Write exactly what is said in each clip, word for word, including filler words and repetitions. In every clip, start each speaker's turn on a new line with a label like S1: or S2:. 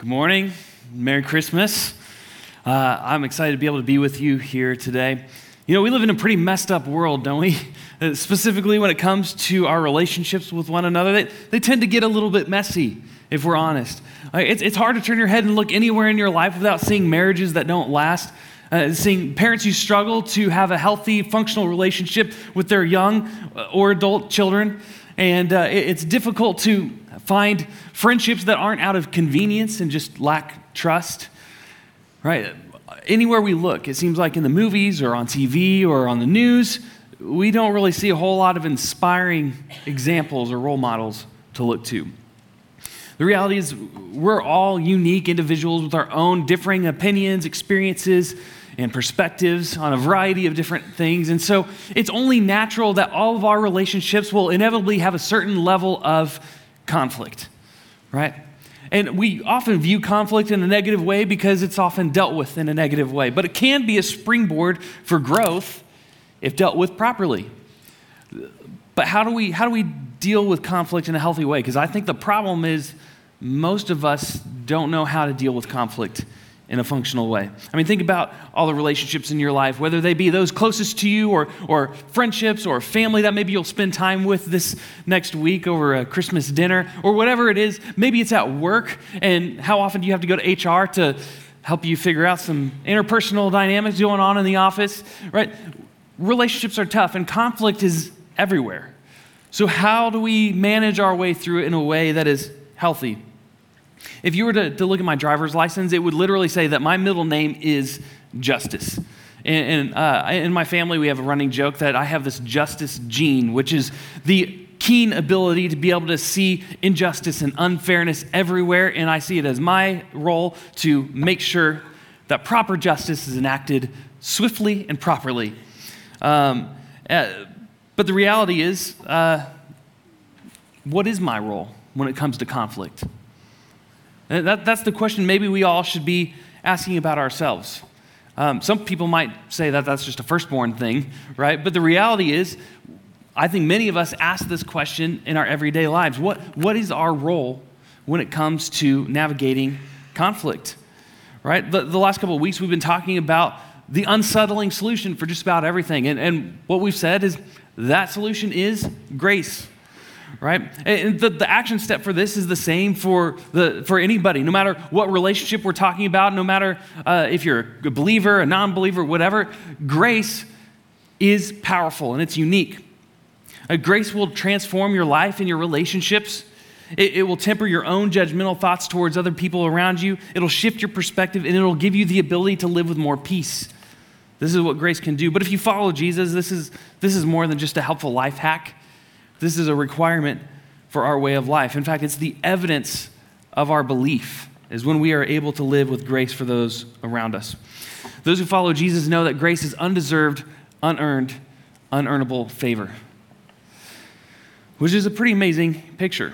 S1: Good morning. Merry Christmas. Uh, I'm excited to be able to be with you here today. You know, we live in a pretty messed up world, don't we? Uh, specifically when it comes to our relationships with one another, they, they tend to get a little bit messy, if we're honest. Uh, it's, it's hard to turn your head and look anywhere in your life without seeing marriages that don't last, uh, seeing parents who struggle to have a healthy, functional relationship with their young or adult children. And uh, it, it's difficult to find friendships that aren't out of convenience and just lack trust, right? Anywhere we look, it seems like in the movies or on T V or on the news, we don't really see a whole lot of inspiring examples or role models to look to. The reality is we're all unique individuals with our own differing opinions, experiences, and perspectives on a variety of different things. And so it's only natural that all of our relationships will inevitably have a certain level of conflict, right? And we often view conflict in a negative way because it's often dealt with in a negative way. But it can be a springboard for growth if dealt with properly. But how do we how do we deal with conflict in a healthy way? Because I think the problem is most of us don't know how to deal with conflict in a functional way. I mean, think about all the relationships in your life, whether they be those closest to you or or friendships or family that maybe you'll spend time with this next week over a Christmas dinner or whatever it is. Maybe it's at work, and how often do you have to go to H R to help you figure out some interpersonal dynamics going on in the office, right? Relationships are tough, and conflict is everywhere. So how do we manage our way through it in a way that is healthy? If you were to, to look at my driver's license, it would literally say that my middle name is Justice. And, and uh, in my family, we have a running joke that I have this justice gene, which is the keen ability to be able to see injustice and unfairness everywhere. And I see it as my role to make sure that proper justice is enacted swiftly and properly. Um, uh, but the reality is, uh, what is my role when it comes to conflict? That, that's the question maybe we all should be asking about ourselves. Um, some people might say that that's just a firstborn thing, right? But the reality is, I think many of us ask this question in our everyday lives. What, what is our role when it comes to navigating conflict, right? The, the last couple of weeks, we've been talking about the unsettling solution for just about everything. And, and what we've said is that solution is grace. Right? And the, the action step for this is the same for the for anybody, no matter what relationship we're talking about, no matter uh, if you're a believer, a non-believer, whatever. Grace is powerful and it's unique. Uh, grace will transform your life and your relationships. It, it will temper your own judgmental thoughts towards other people around you. It'll shift your perspective and it'll give you the ability to live with more peace. This is what grace can do. But if you follow Jesus, this is this is more than just a helpful life hack. This is a requirement for our way of life. In fact, it's the evidence of our belief is when we are able to live with grace for those around us. Those who follow Jesus know that grace is undeserved, unearned, unearnable favor, which is a pretty amazing picture.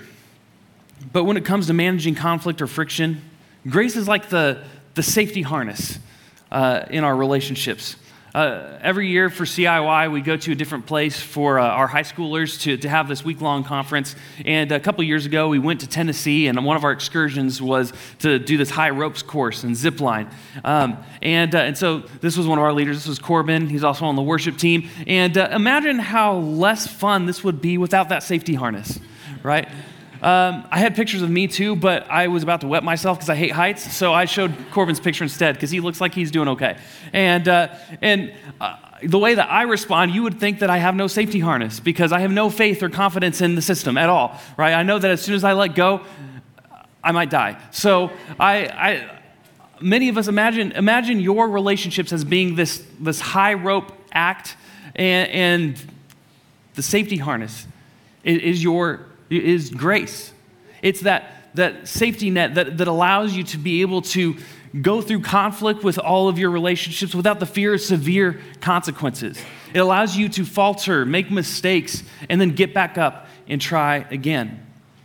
S1: But when it comes to managing conflict or friction, grace is like the, the safety harness uh, in our relationships. Uh, every year for C I Y, we go to a different place for uh, our high schoolers to, to have this week-long conference. And a couple years ago, we went to Tennessee, and one of our excursions was to do this high ropes course and zip line. Um, and, uh, and so this was one of our leaders. This was Corbin. He's also on the worship team. And uh, imagine how less fun this would be without that safety harness, right? Um, I had pictures of me too, but I was about to wet myself because I hate heights, so I showed Corbin's picture instead because he looks like he's doing okay. And uh, and uh, the way that I respond, you would think that I have no safety harness because I have no faith or confidence in the system at all, right? I know that as soon as I let go, I might die. So I, I many of us imagine imagine your relationships as being this this high rope act, and, and the safety harness is, is your is grace. It's that, that safety net that, that allows you to be able to go through conflict with all of your relationships without the fear of severe consequences. It allows you to falter, make mistakes, and then get back up and try again.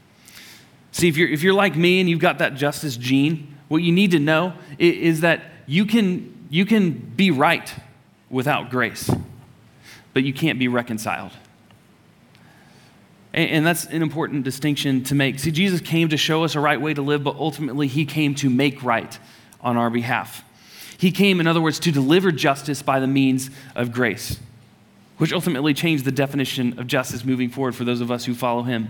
S1: See, if you're, if you're like me and you've got that justice gene, what you need to know is, is that you can, you can be right without grace, but you can't be reconciled. And, and that's an important distinction to make. See, Jesus came to show us a right way to live, but ultimately he came to make right on our behalf. He came, in other words, to deliver justice by the means of grace, which ultimately changed the definition of justice moving forward for those of us who follow him.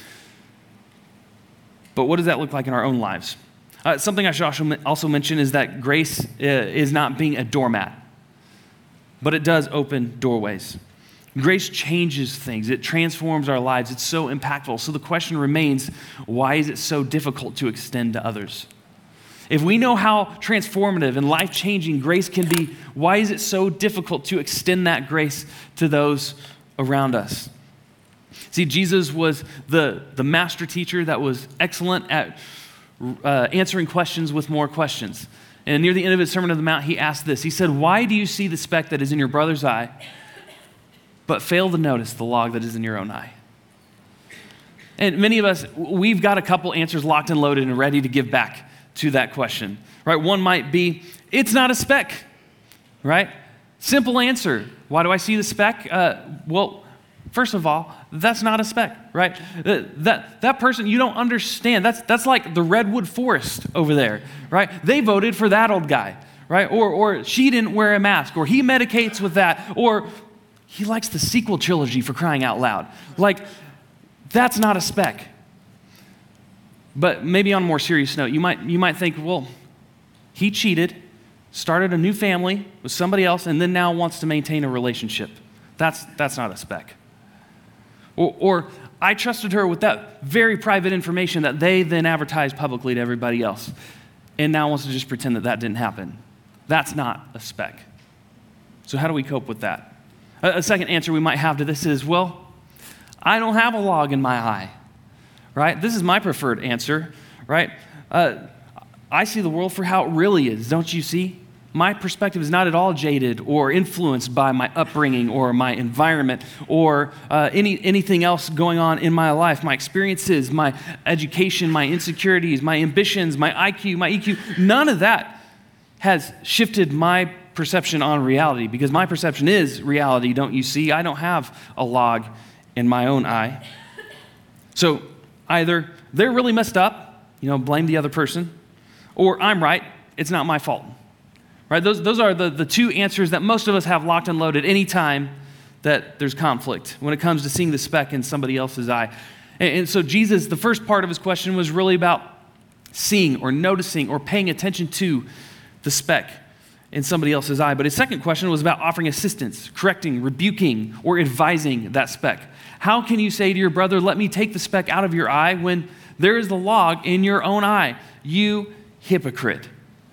S1: But what does that look like in our own lives? Uh, something I should also mention is that grace uh, is not being a doormat, but it does open doorways. Grace changes things. It transforms our lives. It's so impactful. So the question remains, why is it so difficult to extend to others? If we know how transformative and life-changing grace can be, why is it so difficult to extend that grace to those around us? See, Jesus was the, the master teacher that was excellent at uh, answering questions with more questions. And near the end of his Sermon on the Mount, he asked this. He said, "Why do you see the speck that is in your brother's eye, but fail to notice the log that is in your own eye?" And many of us, we've got a couple answers locked and loaded and ready to give back to that question, right? One might be, it's not a speck, right? Simple answer. Why do I see the speck? Uh, well, first of all, that's not a speck, right? Uh, that, that person, you don't understand. That's, that's like the redwood forest over there, right? They voted for that old guy, right? Or, or she didn't wear a mask, or he medicates with that, or he likes the sequel trilogy, for crying out loud. Like, that's not a speck. But maybe on a more serious note, you might, you might think, well, he cheated, started a new family with somebody else, and then now wants to maintain a relationship. That's, that's not a speck. Or, or I trusted her with that very private information that they then advertised publicly to everybody else, and now wants to just pretend that that didn't happen. That's not a speck. So how do we cope with that? A, a second answer we might have to this is, well, I don't have a log in my eye. Right? This is my preferred answer, right? Uh, I see the world for how it really is, don't you see? My perspective is not at all jaded or influenced by my upbringing or my environment or uh, any anything else going on in my life, my experiences, my education, my insecurities, my ambitions, my I Q, my E Q. None of that has shifted my perception on reality, because my perception is reality, don't you see? I don't have a log in my own eye. So either they're really messed up, you know, blame the other person, or I'm right, it's not my fault. Right? Those, those are the, the two answers that most of us have locked and loaded any time that there's conflict when it comes to seeing the speck in somebody else's eye. And, and so Jesus, the first part of his question was really about seeing or noticing or paying attention to the speck in somebody else's eye. But his second question was about offering assistance, correcting, rebuking, or advising that speck. How can you say to your brother, let me take the speck out of your eye, when there is the log in your own eye? You hypocrite.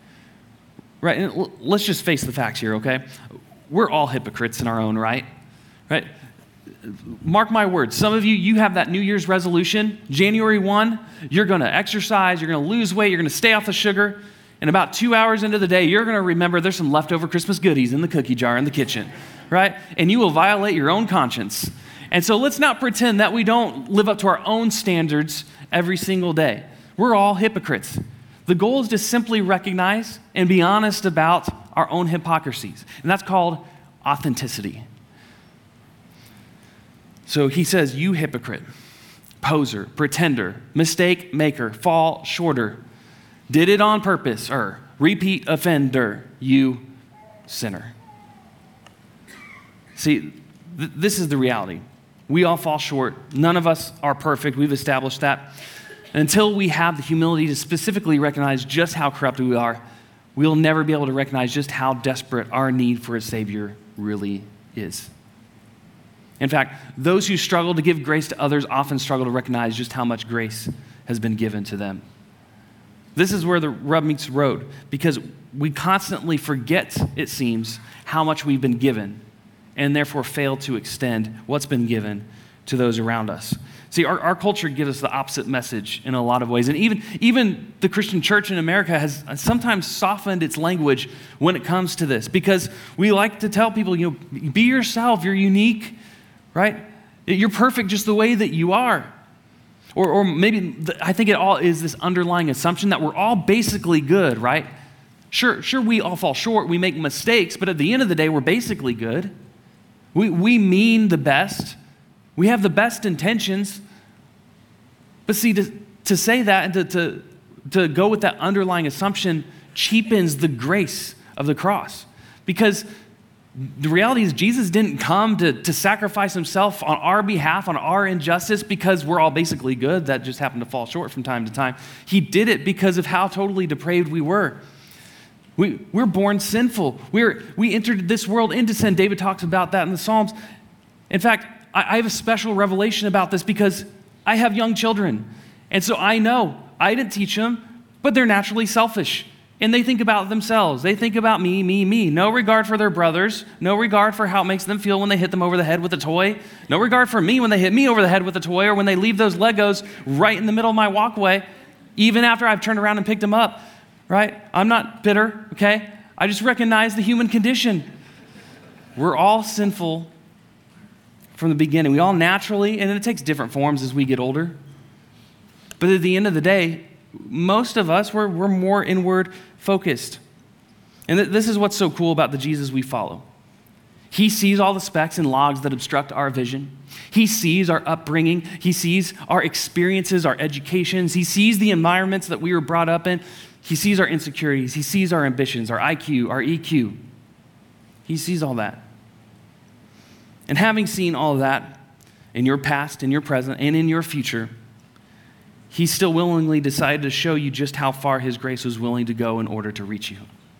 S1: Right? And let's just face the facts here, okay? We're all hypocrites in our own right. Right? Mark my words. Some of you, you have that New Year's resolution. January first, you're going to exercise, you're going to lose weight, you're going to stay off the sugar. And about two hours into the day, you're going to remember there's some leftover Christmas goodies in the cookie jar in the kitchen. Right? And you will violate your own conscience. And so let's not pretend that we don't live up to our own standards every single day. We're all hypocrites. The goal is to simply recognize and be honest about our own hypocrisies. And that's called authenticity. So he says, you hypocrite, poser, pretender, mistake maker, fall shorter, did it on purpose, or repeat offender, you sinner. See, th- this is the reality. We all fall short. None of us are perfect. We've established that. Until we have the humility to specifically recognize just how corrupt we are, we'll never be able to recognize just how desperate our need for a Savior really is. In fact, those who struggle to give grace to others often struggle to recognize just how much grace has been given to them. This is where the rub meets the road, because we constantly forget, it seems, how much we've been given, and therefore fail to extend what's been given to those around us. See, our, our culture gives us the opposite message in a lot of ways. And even, even the Christian church in America has sometimes softened its language when it comes to this, because we like to tell people, you know, be yourself, you're unique, right? You're perfect just the way that you are. Or, or maybe the, I think it all is this underlying assumption that we're all basically good, right? Sure, sure, we all fall short, we make mistakes, but at the end of the day, we're basically good. We, we mean the best. We have the best intentions. But see, to, to say that and to, to, to go with that underlying assumption cheapens the grace of the cross. Because the reality is Jesus didn't come to, to sacrifice himself on our behalf, on our injustice, because we're all basically good. That just happened to fall short from time to time. He did it because of how totally depraved we were. We, we're born sinful. We're, we entered this world into sin. David talks about that in the Psalms. In fact, I, I have a special revelation about this because I have young children. And so I know, I didn't teach them, but they're naturally selfish. And they think about themselves. They think about me, me, me. No regard for their brothers. No regard for how it makes them feel when they hit them over the head with a toy. No regard for me when they hit me over the head with a toy or when they leave those Legos right in the middle of my walkway, even after I've turned around and picked them up, right? I'm not bitter, okay? I just recognize the human condition. We're all sinful from the beginning. We all naturally, and it takes different forms as we get older. But at the end of the day, most of us, we're, we're more inward focused. And th- this is what's so cool about the Jesus we follow. He sees all the specks and logs that obstruct our vision. He sees our upbringing. He sees our experiences, our educations. He sees the environments that we were brought up in. He sees our insecurities. He sees our ambitions, our I Q, our E Q. He sees all that. And having seen all of that in your past, in your present, and in your future, he still willingly decided to show you just how far his grace was willing to go in order to reach you.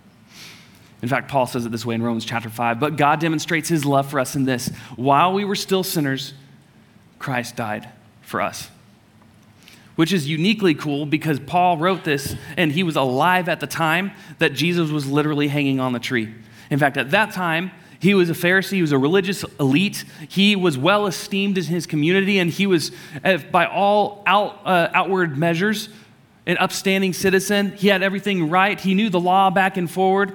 S1: In fact, Paul says it this way in Romans chapter five, but God demonstrates his love for us in this: while we were still sinners, Christ died for us. Which is uniquely cool because Paul wrote this and he was alive at the time that Jesus was literally hanging on the tree. In fact, at that time, he was a Pharisee, he was a religious elite. He was well esteemed in his community, and he was, by all out, uh, outward measures, an upstanding citizen. He had everything right. He knew the law back and forward.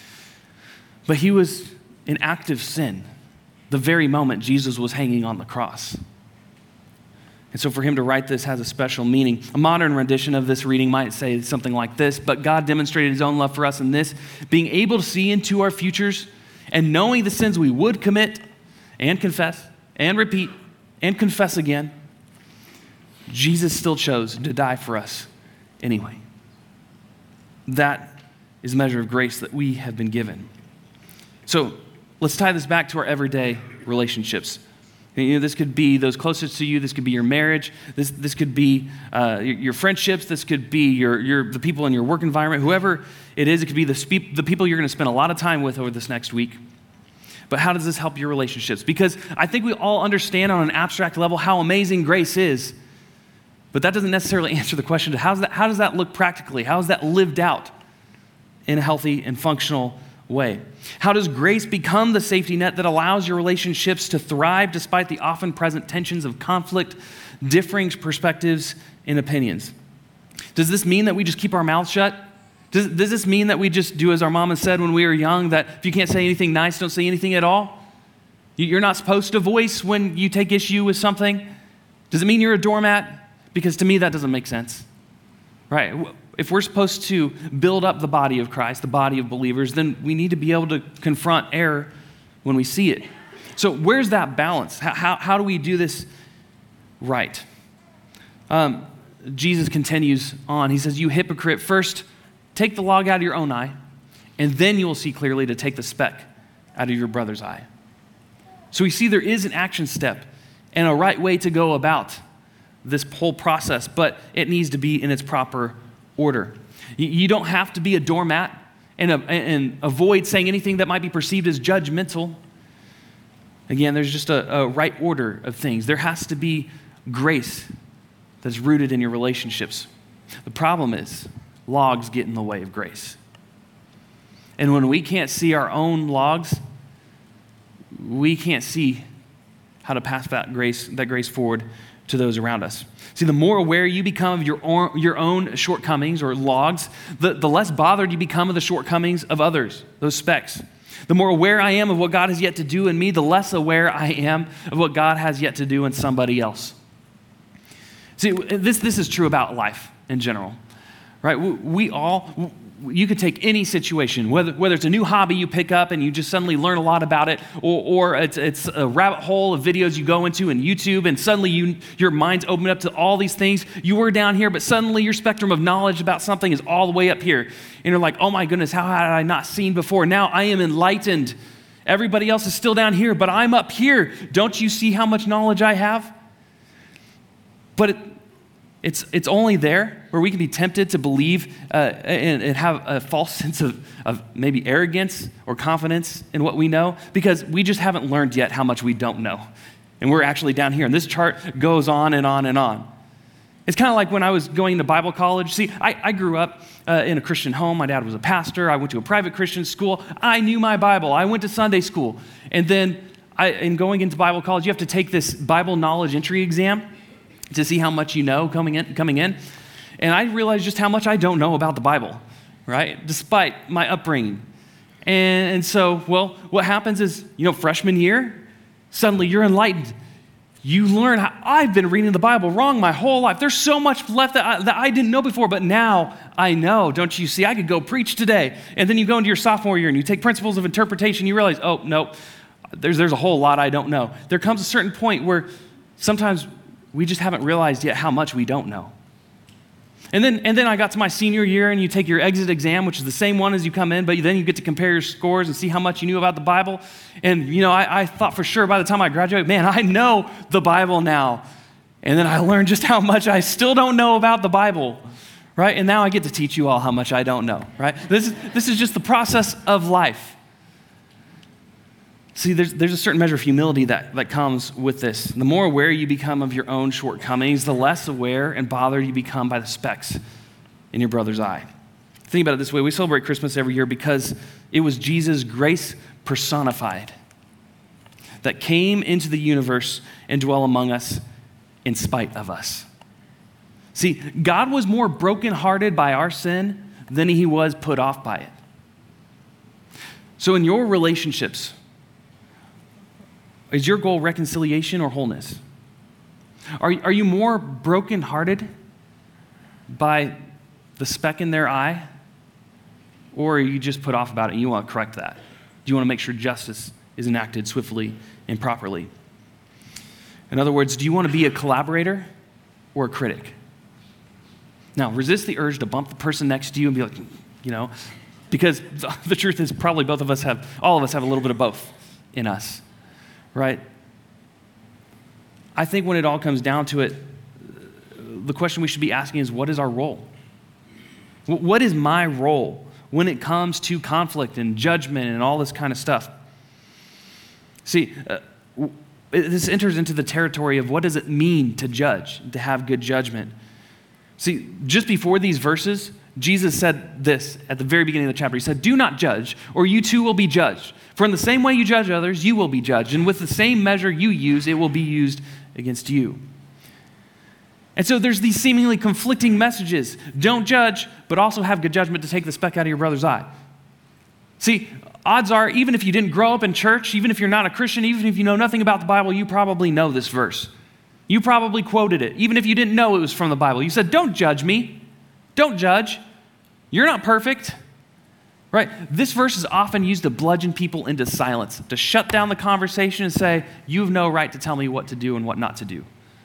S1: But he was in active sin the very moment Jesus was hanging on the cross. And so for him to write this has a special meaning. A modern rendition of this reading might say something like this: but God demonstrated his own love for us in this, being able to see into our futures and knowing the sins we would commit and confess and repeat and confess again, Jesus still chose to die for us anyway. That is a measure of grace that we have been given. So let's tie this back to our everyday relationships. You know, this could be those closest to you. This could be your marriage. This this could be uh, your, your friendships. This could be your your the people in your work environment. Whoever it is, it could be the spe- the people you're going to spend a lot of time with over this next week. But how does this help your relationships? Because I think we all understand on an abstract level how amazing grace is, but that doesn't necessarily answer the question: how does that how does that look practically? How is that lived out in a healthy and functional way? How does grace become the safety net that allows your relationships to thrive despite the often present tensions of conflict, differing perspectives, and opinions? Does this mean that we just keep our mouths shut? Does, does this mean that we just do as our mama said when we were young, that if you can't say anything nice, don't say anything at all? You're not supposed to voice when you take issue with something? Does it mean you're a doormat? Because to me, that doesn't make sense, right? If we're supposed to build up the body of Christ, the body of believers, then we need to be able to confront error when we see it. So where's that balance? How, how, how do we do this right? Um, Jesus continues on. He says, you hypocrite, first take the log out of your own eye, and then you will see clearly to take the speck out of your brother's eye. So we see there is an action step and a right way to go about this whole process, but it needs to be in its proper order. You don't have to be a doormat and, a, and avoid saying anything that might be perceived as judgmental. Again, there's just a, a right order of things. There has to be grace that's rooted in your relationships. The problem is logs get in the way of grace. And when we can't see our own logs, we can't see how to pass that grace, that grace forward to those around us. See, the more aware you become of your own, your own shortcomings or logs, the, the less bothered you become of the shortcomings of others, those specks. The more aware I am of what God has yet to do in me, the less aware I am of what God has yet to do in somebody else. See, this, this is true about life in general, right? We, we all, you could take any situation, whether, whether it's a new hobby you pick up and you just suddenly learn a lot about it, or, or it's, it's a rabbit hole of videos you go into in YouTube, and suddenly you, your mind's opened up to all these things. You were down here, but suddenly your spectrum of knowledge about something is all the way up here. And you're like, oh my goodness, how had I not seen before? Now I am enlightened. Everybody else is still down here, but I'm up here. Don't you see how much knowledge I have? But it, It's it's only there where we can be tempted to believe uh, and, and have a false sense of, of maybe arrogance or confidence in what we know, because we just haven't learned yet how much we don't know. And we're actually down here, and this chart goes on and on and on. It's kind of like when I was going to Bible college. See, I, I grew up uh, in a Christian home. My dad was a pastor. I went to a private Christian school. I knew my Bible. I went to Sunday school. And then I, in going into Bible college, you have to take this Bible knowledge entry exam to see how much you know coming in, coming in. And I realized just how much I don't know about the Bible, right? Despite my upbringing. And, and so, well, what happens is, you know, freshman year, suddenly you're enlightened. You learn how I've been reading the Bible wrong my whole life. There's so much left that I, that I didn't know before, but now I know. Don't you see? I could go preach today. And then you go into your sophomore year and you take principles of interpretation. You realize, oh, no, there's, there's a whole lot I don't know. There comes a certain point where sometimes we just haven't realized yet how much we don't know. And then and then I got to my senior year, and you take your exit exam, which is the same one as you come in, but then you get to compare your scores and see how much you knew about the Bible. And, you know, I, I thought for sure by the time I graduated, man, I know the Bible now. And then I learned just how much I still don't know about the Bible, right? And now I get to teach you all how much I don't know, right? This is, this is just the process of life. See, there's, there's a certain measure of humility that, that comes with this. The more aware you become of your own shortcomings, the less aware and bothered you become by the specks in your brother's eye. Think about it this way. We celebrate Christmas every year because it was Jesus' grace personified that came into the universe and dwell among us in spite of us. See, God was more brokenhearted by our sin than he was put off by it. So in your relationships, is your goal reconciliation or wholeness? Are, are you more brokenhearted by the speck in their eye? Or are you just put off about it and you want to correct that? Do you want to make sure justice is enacted swiftly and properly? In other words, do you want to be a collaborator or a critic? Now, resist the urge to bump the person next to you and be like, you know, because the truth is probably both of us have, all of us have a little bit of both in us. Right? I think when it all comes down to it, the question we should be asking is, what is our role? What is my role when it comes to conflict and judgment and all this kind of stuff? See, uh, this enters into the territory of what does it mean to judge, to have good judgment. See, just before these verses, Jesus said this at the very beginning of the chapter. He said, do not judge, or you too will be judged. For in the same way you judge others, you will be judged. And with the same measure you use, it will be used against you. And so there's these seemingly conflicting messages. Don't judge, but also have good judgment to take the speck out of your brother's eye. See, odds are, even if you didn't grow up in church, even if you're not a Christian, even if you know nothing about the Bible, you probably know this verse. You probably quoted it, even if you didn't know it was from the Bible. You said, don't judge me. Don't judge. You're not perfect. Right? This verse is often used to bludgeon people into silence, to shut down the conversation and say, you have no right to tell me what to do and what not to do.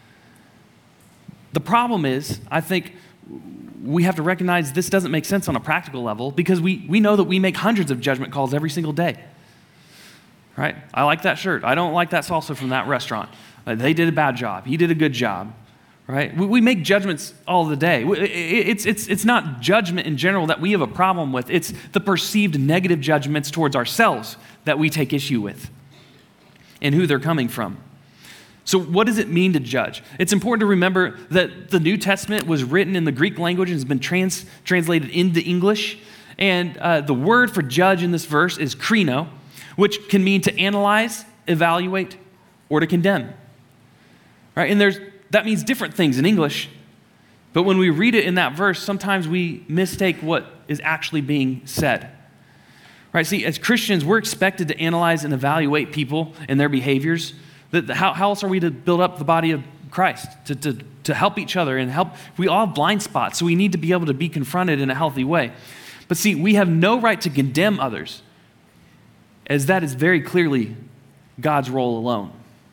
S1: The problem is, I think we have to recognize this doesn't make sense on a practical level because we, we know that we make hundreds of judgment calls every single day. Right? I like that shirt. I don't like that salsa from that restaurant. Uh, they did a bad job. He did a good job. Right? We, we make judgments all the day. It's, it's, it's not judgment in general that we have a problem with. It's the perceived negative judgments towards ourselves that we take issue with and who they're coming from. So what does it mean to judge? It's important to remember that the New Testament was written in the Greek language and has been trans, translated into English. And uh, the word for judge in this verse is krino, which can mean to analyze, evaluate, or to condemn. Right? And there's That means different things in English, but when we read it in that verse, sometimes we mistake what is actually being said. Right? See, as Christians, we're expected to analyze and evaluate people and their behaviors. How, how else are we to build up the body of Christ? To, to, to help each other and help. We all have blind spots, so we need to be able to be confronted in a healthy way. But see, we have no right to condemn others, as that is very clearly God's role alone.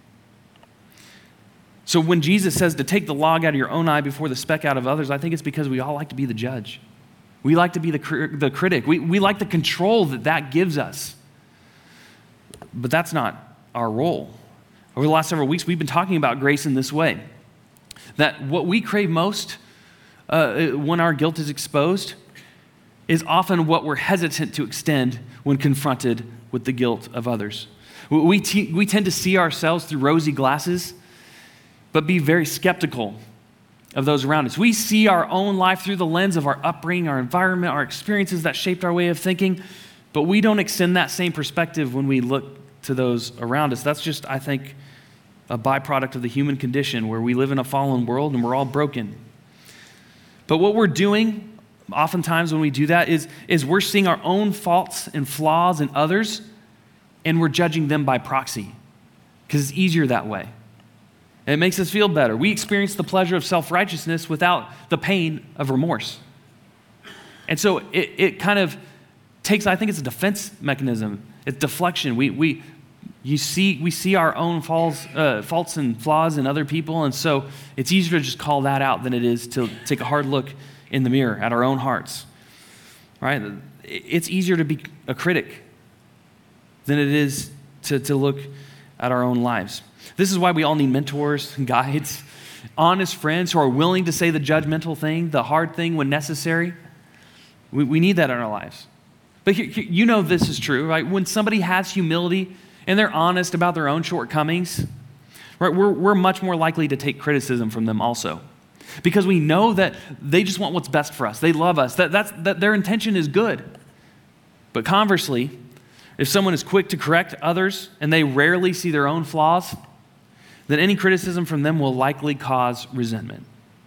S1: So when Jesus says to take the log out of your own eye before the speck out of others, I think it's because we all like to be the judge. We like to be the, cr- the critic. We, we like the control that that gives us. But that's not our role. Over the last several weeks, we've been talking about grace in this way. That what we crave most uh, when our guilt is exposed is often what we're hesitant to extend when confronted with the guilt of others. We, te- we tend to see ourselves through rosy glasses, but be very skeptical of those around us. We see our own life through the lens of our upbringing, our environment, our experiences that shaped our way of thinking, but we don't extend that same perspective when we look to those around us. That's just, I think, a byproduct of the human condition where we live in a fallen world and we're all broken. But what we're doing, oftentimes when we do that, is, is we're seeing our own faults and flaws in others, and we're judging them by proxy, because it's easier that way. It makes us feel better. We experience the pleasure of self-righteousness without the pain of remorse. And so it, it kind of takes, I think it's a defense mechanism. It's deflection. We, we, you see, we see our own faults, uh, faults and flaws in other people, and so it's easier to just call that out than it is to take a hard look in the mirror at our own hearts. Right? It's easier to be a critic than it is to, to look at our own lives. This is why we all need mentors and guides, honest friends who are willing to say the judgmental thing, the hard thing when necessary. We, we need that in our lives. But here, here, you know this is true, right? When somebody has humility and they're honest about their own shortcomings, right, we're, we're much more likely to take criticism from them also. Because we know that they just want what's best for us. They love us. That, that's, that their intention is good. But conversely, if someone is quick to correct others and they rarely see their own flaws, then any criticism from them will likely cause resentment.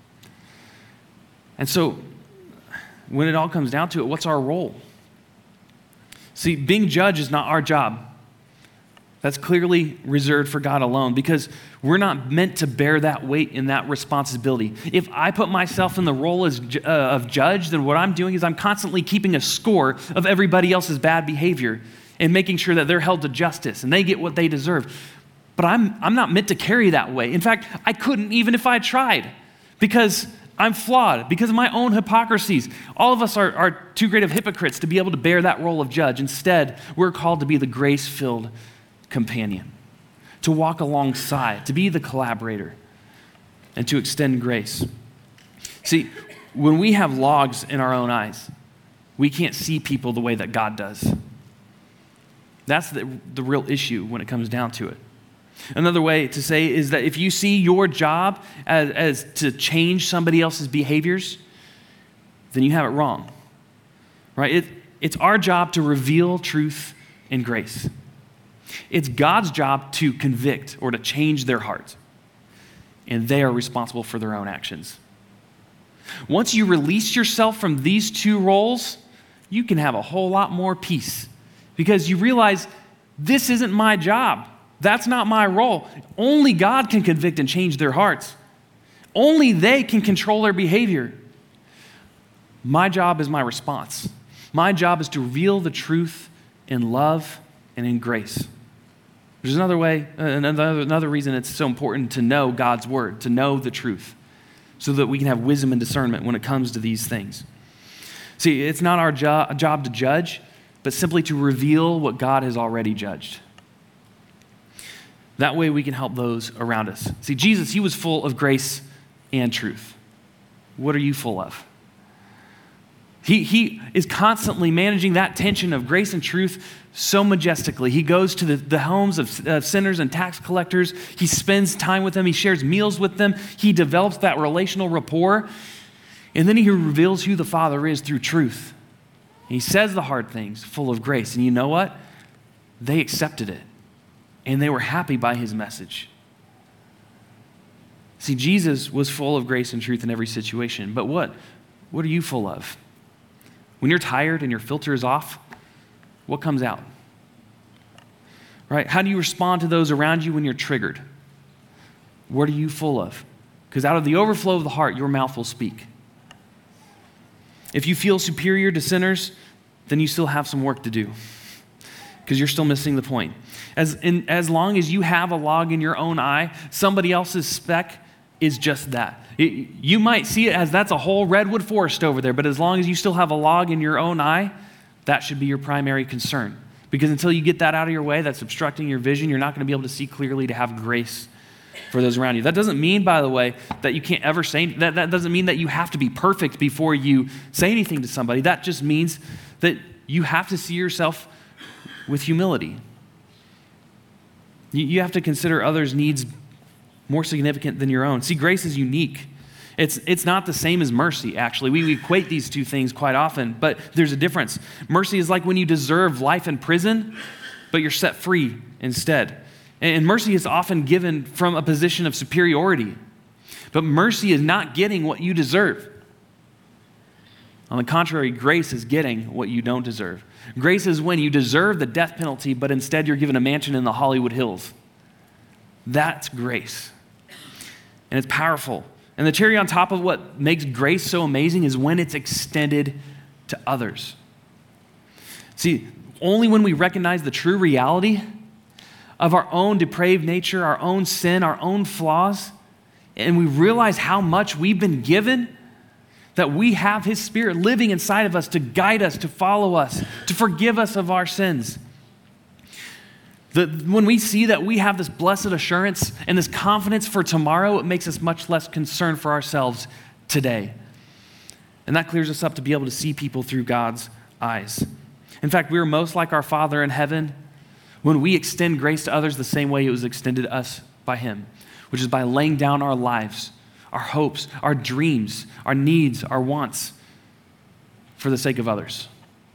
S1: And so, when it all comes down to it, what's our role? See, being judge is not our job. That's clearly reserved for God alone, because we're not meant to bear that weight and that responsibility. If I put myself in the role as, uh, of judge, then what I'm doing is I'm constantly keeping a score of everybody else's bad behavior and making sure that they're held to justice and they get what they deserve. But I'm, I'm not meant to carry that way. In fact, I couldn't even if I tried, because I'm flawed, because of my own hypocrisies. All of us are, are too great of hypocrites to be able to bear that role of judge. Instead, we're called to be the grace-filled companion, to walk alongside, to be the collaborator, and to extend grace. See, when we have logs in our own eyes, we can't see people the way that God does. That's the, the real issue when it comes down to it. Another way to say is that if you see your job as, as to change somebody else's behaviors, then you have it wrong, right? It, it's our job to reveal truth and grace. It's God's job to convict or to change their heart, and they are responsible for their own actions. Once you release yourself from these two roles, you can have a whole lot more peace, because you realize this isn't my job. That's not my role. Only God can convict and change their hearts. Only they can control their behavior. My job is my response. My job is to reveal the truth in love and in grace. There's another way, another, another reason it's so important to know God's word, to know the truth, so that we can have wisdom and discernment when it comes to these things. See, it's not our jo- job to judge, but simply to reveal what God has already judged. That way we can help those around us. See, Jesus, he was full of grace and truth. What are you full of? He, he is constantly managing that tension of grace and truth so majestically. He goes to the, the homes of uh, sinners and tax collectors. He spends time with them. He shares meals with them. He develops that relational rapport. And then he reveals who the Father is through truth. He says the hard things full of grace. And you know what? They accepted it. And they were happy by his message. See, Jesus was full of grace and truth in every situation. But what? What are you full of? When you're tired and your filter is off, what comes out? Right? How do you respond to those around you when you're triggered? What are you full of? Because out of the overflow of the heart, your mouth will speak. If you feel superior to sinners, then you still have some work to do because you're still missing the point. As, in, as long as you have a log in your own eye, somebody else's speck is just that. It, you might see it as that's a whole redwood forest over there, but as long as you still have a log in your own eye, that should be your primary concern. Because until you get that out of your way, that's obstructing your vision, you're not going to be able to see clearly to have grace for those around you. That doesn't mean, by the way, that you can't ever say, that, that doesn't mean that you have to be perfect before you say anything to somebody. That just means that you have to see yourself with humility. You, you have to consider others' needs more significant than your own. See, grace is unique. It's, it's not the same as mercy, actually. We, we equate these two things quite often, but there's a difference. Mercy is like when you deserve life in prison, but you're set free instead. And mercy is often given from a position of superiority. But mercy is not getting what you deserve. On the contrary, grace is getting what you don't deserve. Grace is when you deserve the death penalty, but instead you're given a mansion in the Hollywood Hills. That's grace. And it's powerful. And the cherry on top of what makes grace so amazing is when it's extended to others. See, only when we recognize the true reality of our own depraved nature, our own sin, our own flaws, and we realize how much we've been given, that we have His Spirit living inside of us to guide us, to follow us, to forgive us of our sins. The, when we see that we have this blessed assurance and this confidence for tomorrow, it makes us much less concerned for ourselves today. And that clears us up to be able to see people through God's eyes. In fact, we are most like our Father in heaven when we extend grace to others the same way it was extended to us by Him, which is by laying down our lives, our hopes, our dreams, our needs, our wants for the sake of others.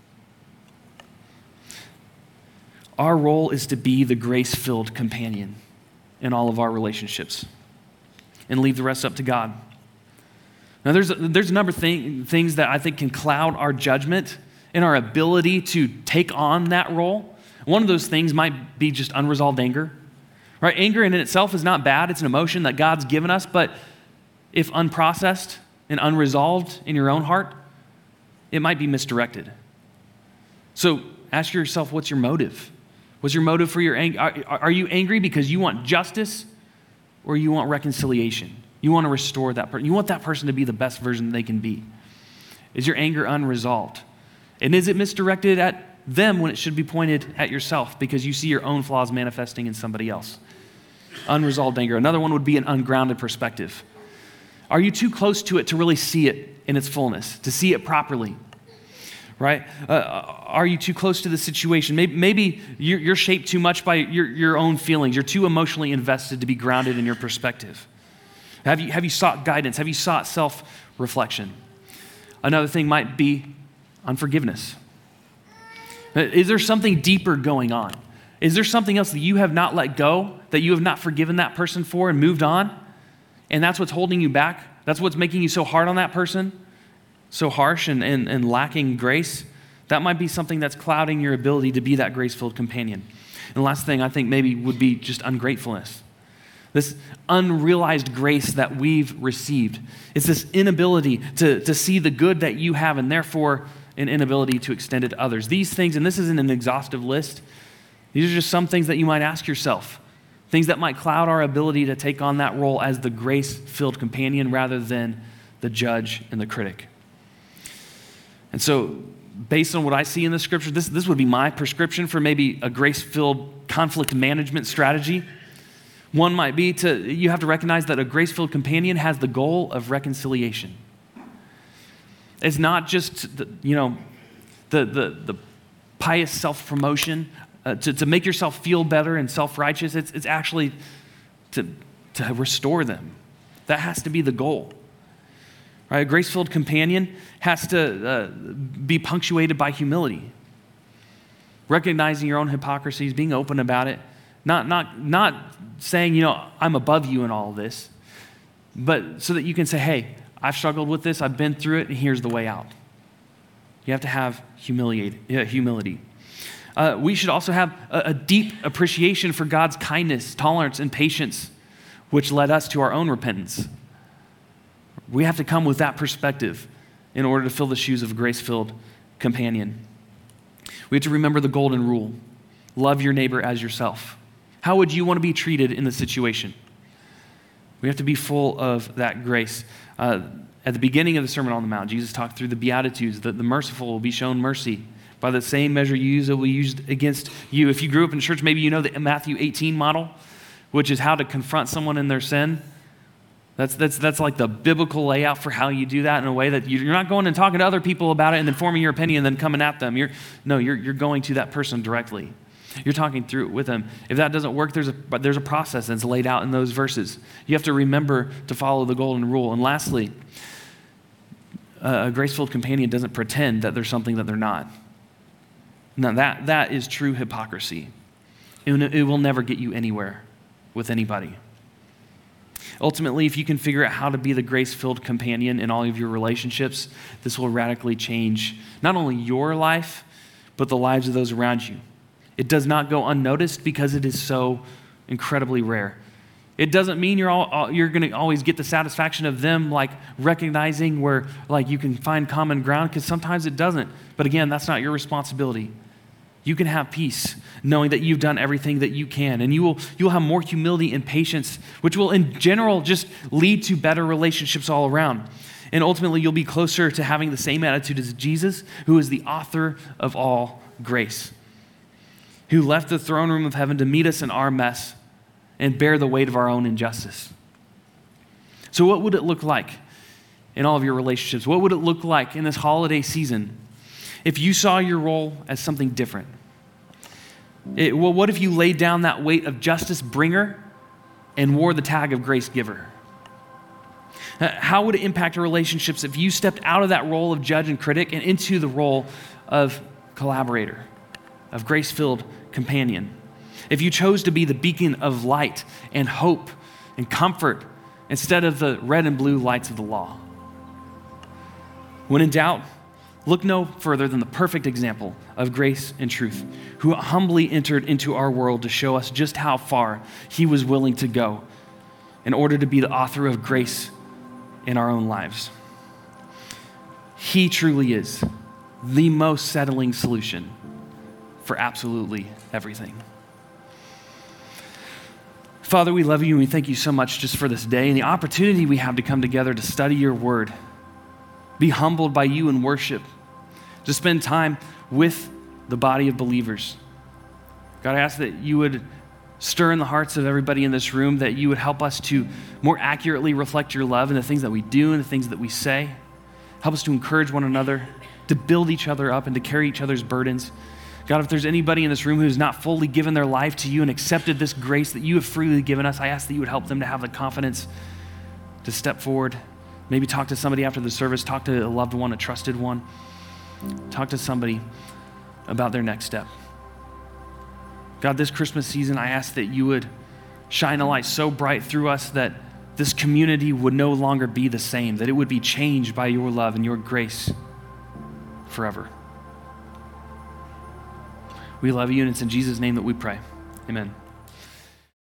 S1: Our role is to be the grace-filled companion in all of our relationships and leave the rest up to God. Now, there's a, there's a number of thing, things that I think can cloud our judgment and our ability to take on that role. One of those things might be just unresolved anger. Right? Anger in itself is not bad. It's an emotion that God's given us, but if unprocessed and unresolved in your own heart, it might be misdirected. So ask yourself, what's your motive? What's your motive for your anger? Are, are you angry because you want justice or you want reconciliation? You want to restore that person. You want that person to be the best version they can be. Is your anger unresolved? And is it misdirected at them when it should be pointed at yourself because you see your own flaws manifesting in somebody else? Unresolved anger. Another one would be an ungrounded perspective. Are you too close to it to really see it in its fullness, to see it properly? Right? Uh, are you too close to the situation? Maybe, maybe you're, you're shaped too much by your, your own feelings. You're too emotionally invested to be grounded in your perspective. Have you, have you sought guidance? Have you sought self-reflection? Another thing might be unforgiveness. Is there something deeper going on? Is there something else that you have not let go, that you have not forgiven that person for and moved on? And that's what's holding you back? That's what's making you so hard on that person? So harsh and, and, and lacking grace? That might be something that's clouding your ability to be that grace-filled companion. And the last thing I think maybe would be just ungratefulness. This unrealized grace that we've received. It's this inability to, to see the good that you have and therefore an inability to extend it to others. These things, and this isn't an exhaustive list, these are just some things that you might ask yourself. Things that might cloud our ability to take on that role as the grace-filled companion rather than the judge and the critic. And so, based on what I see in the scripture, this, this would be my prescription for maybe a grace-filled conflict management strategy. One might be to, you have to recognize that a grace-filled companion has the goal of reconciliation. It's not just, the, you know, the, the, the pious self-promotion uh, to, to make yourself feel better and self-righteous. It's, it's actually to, to restore them. That has to be the goal. Right? A grace-filled companion has to uh, be punctuated by humility. Recognizing your own hypocrisies, being open about it. Not, not, not saying, you know, I'm above you in all of this, but so that you can say, hey, I've struggled with this, I've been through it, and here's the way out. You have to have humiliate, yeah, humility. Uh, we should also have a, a deep appreciation for God's kindness, tolerance, and patience, which led us to our own repentance. We have to come with that perspective in order to fill the shoes of a grace-filled companion. We have to remember the golden rule. Love your neighbor as yourself. How would you want to be treated in this situation? We have to be full of that grace. Uh, at the beginning of the Sermon on the Mount, Jesus talked through the Beatitudes, that the merciful will be shown mercy. By the same measure you use, it will be used against you. If you grew up in church, maybe you know the Matthew eighteen model, which is how to confront someone in their sin. That's, that's, that's like the biblical layout for how you do that in a way that you're not going and talking to other people about it and then forming your opinion and then coming at them. You're, no, you're, you're going to that person directly. You're talking through it with them. If that doesn't work, there's a, there's a process that's laid out in those verses. You have to remember to follow the golden rule. And lastly, a grace-filled companion doesn't pretend that there's something that they're not. Now, that, that is true hypocrisy. It, it will never get you anywhere with anybody. Ultimately, if you can figure out how to be the grace-filled companion in all of your relationships, this will radically change not only your life, but the lives of those around you. It does not go unnoticed because it is so incredibly rare. It doesn't mean you're all, you're going to always get the satisfaction of them like recognizing where like you can find common ground, because sometimes it doesn't. But again, that's not your responsibility. You can have peace knowing that you've done everything that you can, and you will you'll have more humility and patience, which will in general just lead to better relationships all around. And ultimately, you'll be closer to having the same attitude as Jesus, who is the author of all grace, who left the throne room of heaven to meet us in our mess and bear the weight of our own injustice. So what would it look like in all of your relationships? What would it look like in this holiday season if you saw your role as something different? It, well, what if you laid down that weight of justice bringer and wore the tag of grace giver? How would it impact your relationships if you stepped out of that role of judge and critic and into the role of collaborator, of grace-filled companion? If you chose to be the beacon of light and hope and comfort instead of the red and blue lights of the law? When in doubt, look no further than the perfect example of grace and truth, who humbly entered into our world to show us just how far he was willing to go in order to be the author of grace in our own lives. He truly is the most settling solution for absolutely everything. Father, we love you and we thank you so much just for this day and the opportunity we have to come together to study your word, be humbled by you in worship, to spend time with the body of believers. God, I ask that you would stir in the hearts of everybody in this room, that you would help us to more accurately reflect your love in the things that we do and the things that we say. Help us to encourage one another, to build each other up and to carry each other's burdens. God, if there's anybody in this room who's not fully given their life to you and accepted this grace that you have freely given us, I ask that you would help them to have the confidence to step forward. Maybe talk to somebody after the service, talk to a loved one, a trusted one. Talk to somebody about their next step. God, this Christmas season, I ask that you would shine a light so bright through us that this community would no longer be the same, that it would be changed by your love and your grace forever. We love you, and it's in Jesus' name that we pray. Amen.